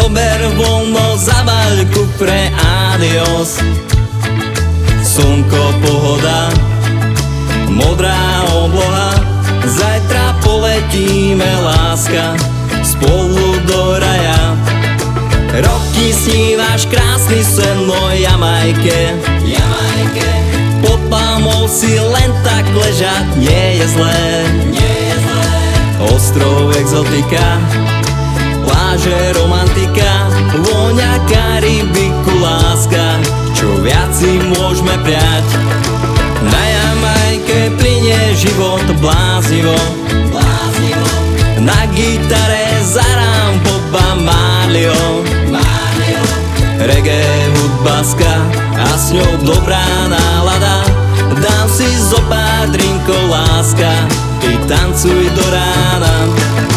zober voľno, zabaľ kufre, adios. Slnko, pohoda, modrá obloha, zajtra poletíme, láska, spolu do raja. Roky snívaš krásny sen o Jamajke, Jamajke. Pod palmou si len tak ležať nie je zlé, nie je zlé. Ostrov exotika, pláže romantika, vôňa Karibiku, láska, čo viac si môžeme prijať. Na Jamajke plynie život bláznivo, bláznivo. Na gitare zahrám Boba Marleyho, Marleyho. Reggae, hudba, ska a s ňou dobrá nálada. Dám si zo pár drinkov, láska, ty tancuj do rána.